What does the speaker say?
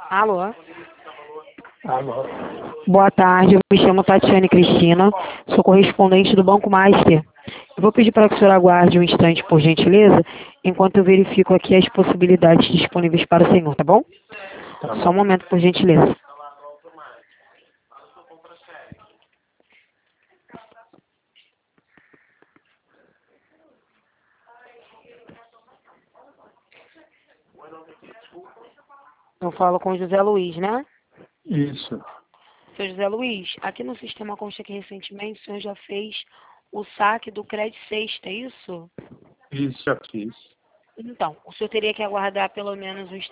Alô? Alô? Boa tarde, eu me chamo Tatiane Cristina, sou correspondente do Banco Master. Eu vou pedir para que o senhor aguarde um instante, por gentileza, enquanto eu verifico aqui as possibilidades disponíveis para o senhor, tá bom? Tá Só um bom. momento, por gentileza. Eu falo com o José Luiz, né? Isso. Seu José Luiz, aqui no sistema consta que recentemente o senhor já fez o saque do Cred Sexta, é isso? Isso já fiz. Então, o senhor teria que aguardar pelo menos uns